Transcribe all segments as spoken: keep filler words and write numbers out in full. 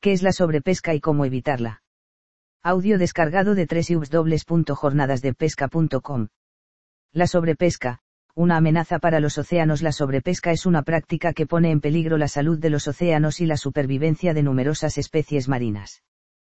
¿Qué es la sobrepesca y cómo evitarla? Audio descargado de doble u doble u doble u punto jornadas de pesca punto com. La sobrepesca, una amenaza para los océanos. La sobrepesca es una práctica que pone en peligro la salud de los océanos y la supervivencia de numerosas especies marinas.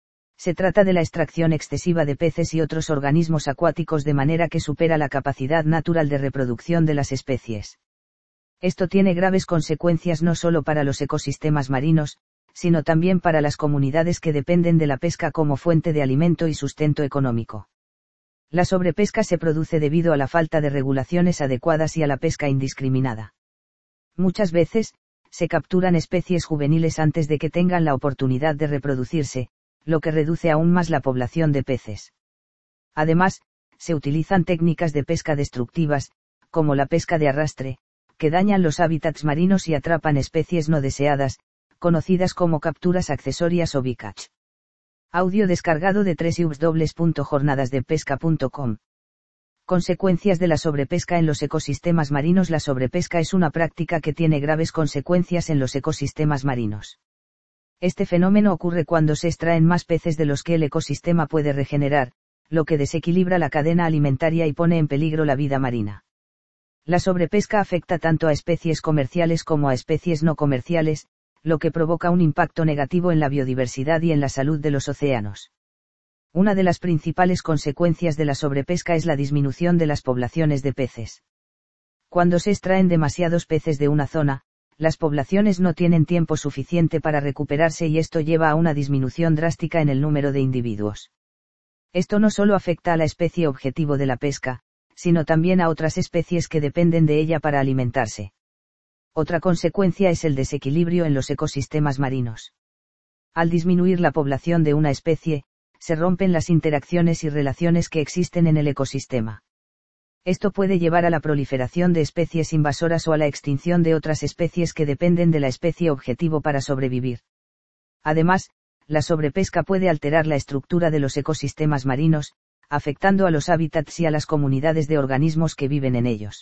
Se trata de la extracción excesiva de peces y otros organismos acuáticos de manera que supera la capacidad natural de reproducción de las especies. Esto tiene graves consecuencias no solo para los ecosistemas marinos, sino también para las comunidades que dependen de la pesca como fuente de alimento y sustento económico. La sobrepesca se produce debido a la falta de regulaciones adecuadas y a la pesca indiscriminada. Muchas veces, se capturan especies juveniles antes de que tengan la oportunidad de reproducirse, lo que reduce aún más la población de peces. Además, se utilizan técnicas de pesca destructivas, como la pesca de arrastre, que dañan los hábitats marinos y atrapan especies no deseadas, conocidas como capturas accesorias o bycatch. Audio descargado de doble u doble u doble u punto jornadas de pesca punto com. Consecuencias de la sobrepesca en los ecosistemas marinos. La sobrepesca es una práctica que tiene graves consecuencias en los ecosistemas marinos. Este fenómeno ocurre cuando se extraen más peces de los que el ecosistema puede regenerar, lo que desequilibra la cadena alimentaria y pone en peligro la vida marina. La sobrepesca afecta tanto a especies comerciales como a especies no comerciales, lo que provoca un impacto negativo en la biodiversidad y en la salud de los océanos. Una de las principales consecuencias de la sobrepesca es la disminución de las poblaciones de peces. Cuando se extraen demasiados peces de una zona, las poblaciones no tienen tiempo suficiente para recuperarse y esto lleva a una disminución drástica en el número de individuos. Esto no solo afecta a la especie objetivo de la pesca, sino también a otras especies que dependen de ella para alimentarse. Otra consecuencia es el desequilibrio en los ecosistemas marinos. Al disminuir la población de una especie, se rompen las interacciones y relaciones que existen en el ecosistema. Esto puede llevar a la proliferación de especies invasoras o a la extinción de otras especies que dependen de la especie objetivo para sobrevivir. Además, la sobrepesca puede alterar la estructura de los ecosistemas marinos, afectando a los hábitats y a las comunidades de organismos que viven en ellos.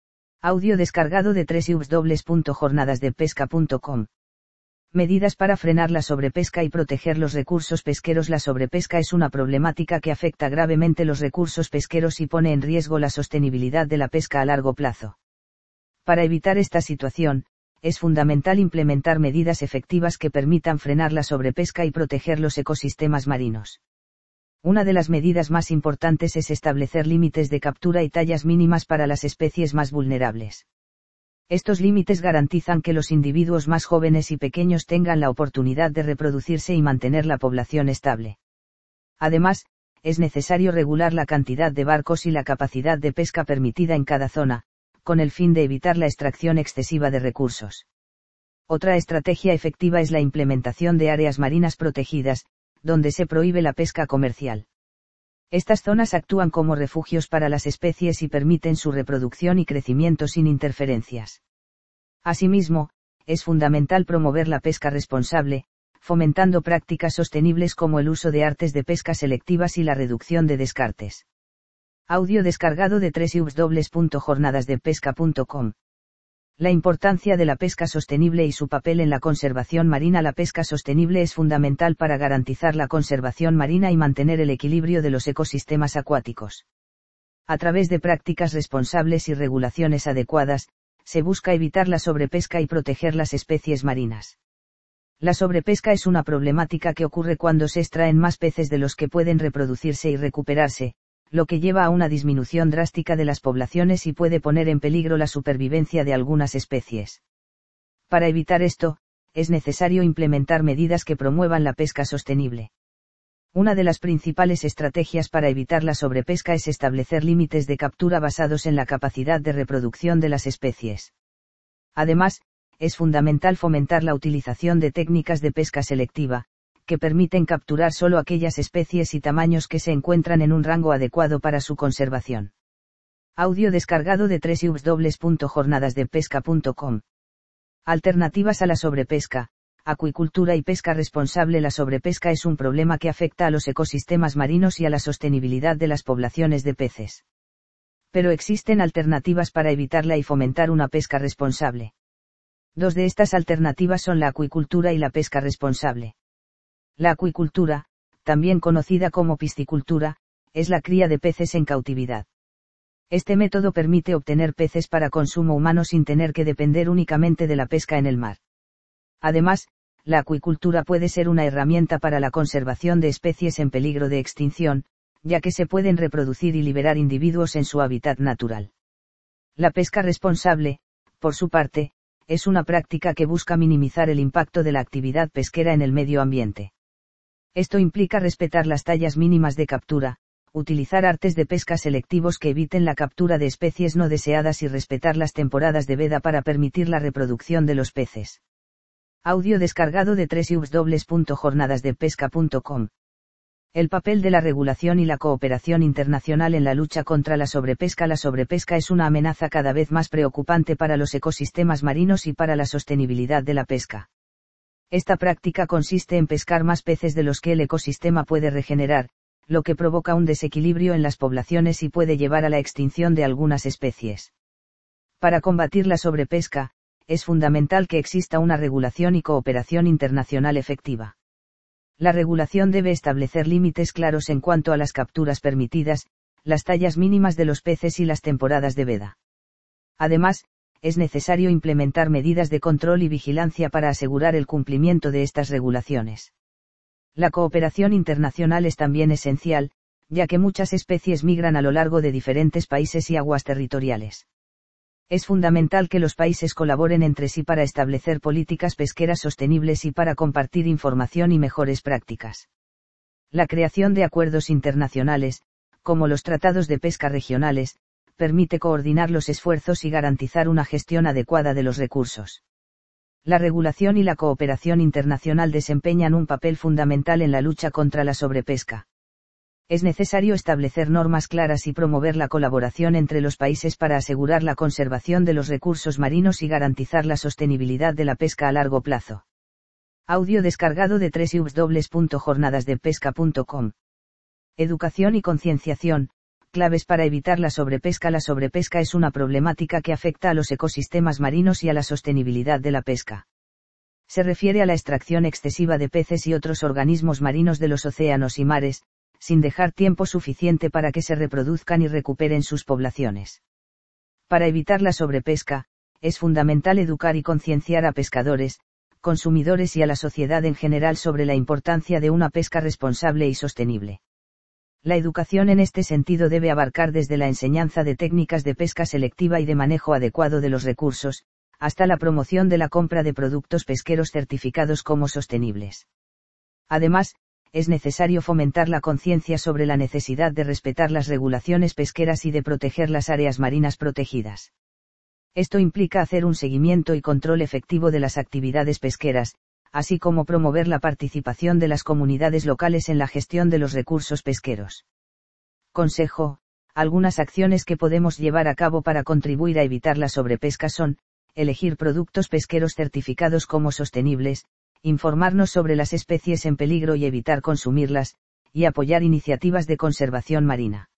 Audio descargado de doble u doble u doble u punto jornadas de pesca punto com. Medidas para frenar la sobrepesca y proteger los recursos pesqueros. La sobrepesca es una problemática que afecta gravemente los recursos pesqueros y pone en riesgo la sostenibilidad de la pesca a largo plazo. Para evitar esta situación, es fundamental implementar medidas efectivas que permitan frenar la sobrepesca y proteger los ecosistemas marinos. Una de las medidas más importantes es establecer límites de captura y tallas mínimas para las especies más vulnerables. Estos límites garantizan que los individuos más jóvenes y pequeños tengan la oportunidad de reproducirse y mantener la población estable. Además, es necesario regular la cantidad de barcos y la capacidad de pesca permitida en cada zona, con el fin de evitar la extracción excesiva de recursos. Otra estrategia efectiva es la implementación de áreas marinas protegidas, donde se prohíbe la pesca comercial. Estas zonas actúan como refugios para las especies y permiten su reproducción y crecimiento sin interferencias. Asimismo, es fundamental promover la pesca responsable, fomentando prácticas sostenibles como el uso de artes de pesca selectivas y la reducción de descartes. Audio descargado de doble u doble u doble u punto jornadas de pesca punto com. La importancia de la pesca sostenible y su papel en la conservación marina. La pesca sostenible es fundamental para garantizar la conservación marina y mantener el equilibrio de los ecosistemas acuáticos. A través de prácticas responsables y regulaciones adecuadas, se busca evitar la sobrepesca y proteger las especies marinas. La sobrepesca es una problemática que ocurre cuando se extraen más peces de los que pueden reproducirse y recuperarse, lo que lleva a una disminución drástica de las poblaciones y puede poner en peligro la supervivencia de algunas especies. Para evitar esto, es necesario implementar medidas que promuevan la pesca sostenible. Una de las principales estrategias para evitar la sobrepesca es establecer límites de captura basados en la capacidad de reproducción de las especies. Además, es fundamental fomentar la utilización de técnicas de pesca selectiva, que permiten capturar solo aquellas especies y tamaños que se encuentran en un rango adecuado para su conservación. Audio descargado de doble u doble u doble u punto jornadas de pesca punto com. Alternativas a la sobrepesca, acuicultura y pesca responsable. La sobrepesca es un problema que afecta a los ecosistemas marinos y a la sostenibilidad de las poblaciones de peces. Pero existen alternativas para evitarla y fomentar una pesca responsable. Dos de estas alternativas son la acuicultura y la pesca responsable. La acuicultura, también conocida como piscicultura, es la cría de peces en cautividad. Este método permite obtener peces para consumo humano sin tener que depender únicamente de la pesca en el mar. Además, la acuicultura puede ser una herramienta para la conservación de especies en peligro de extinción, ya que se pueden reproducir y liberar individuos en su hábitat natural. La pesca responsable, por su parte, es una práctica que busca minimizar el impacto de la actividad pesquera en el medio ambiente. Esto implica respetar las tallas mínimas de captura, utilizar artes de pesca selectivos que eviten la captura de especies no deseadas y respetar las temporadas de veda para permitir la reproducción de los peces. Audio descargado de doble u doble u doble u punto jornadas de pesca punto com. El papel de la regulación y la cooperación internacional en la lucha contra la sobrepesca. La sobrepesca es una amenaza cada vez más preocupante para los ecosistemas marinos y para la sostenibilidad de la pesca. Esta práctica consiste en pescar más peces de los que el ecosistema puede regenerar, lo que provoca un desequilibrio en las poblaciones y puede llevar a la extinción de algunas especies. Para combatir la sobrepesca, es fundamental que exista una regulación y cooperación internacional efectiva. La regulación debe establecer límites claros en cuanto a las capturas permitidas, las tallas mínimas de los peces y las temporadas de veda. Además, es necesario implementar medidas de control y vigilancia para asegurar el cumplimiento de estas regulaciones. La cooperación internacional es también esencial, ya que muchas especies migran a lo largo de diferentes países y aguas territoriales. Es fundamental que los países colaboren entre sí para establecer políticas pesqueras sostenibles y para compartir información y mejores prácticas. La creación de acuerdos internacionales, como los tratados de pesca regionales, permite coordinar los esfuerzos y garantizar una gestión adecuada de los recursos. La regulación y la cooperación internacional desempeñan un papel fundamental en la lucha contra la sobrepesca. Es necesario establecer normas claras y promover la colaboración entre los países para asegurar la conservación de los recursos marinos y garantizar la sostenibilidad de la pesca a largo plazo. Audio descargado de doble u doble u doble u punto jornadas de pesca punto com. Educación y concienciación, claves para evitar la sobrepesca. La sobrepesca es una problemática que afecta a los ecosistemas marinos y a la sostenibilidad de la pesca. Se refiere a la extracción excesiva de peces y otros organismos marinos de los océanos y mares, sin dejar tiempo suficiente para que se reproduzcan y recuperen sus poblaciones. Para evitar la sobrepesca, es fundamental educar y concienciar a pescadores, consumidores y a la sociedad en general sobre la importancia de una pesca responsable y sostenible. La educación en este sentido debe abarcar desde la enseñanza de técnicas de pesca selectiva y de manejo adecuado de los recursos, hasta la promoción de la compra de productos pesqueros certificados como sostenibles. Además, es necesario fomentar la conciencia sobre la necesidad de respetar las regulaciones pesqueras y de proteger las áreas marinas protegidas. Esto implica hacer un seguimiento y control efectivo de las actividades pesqueras, así como promover la participación de las comunidades locales en la gestión de los recursos pesqueros. Consejo: algunas acciones que podemos llevar a cabo para contribuir a evitar la sobrepesca son: elegir productos pesqueros certificados como sostenibles, informarnos sobre las especies en peligro y evitar consumirlas, y apoyar iniciativas de conservación marina.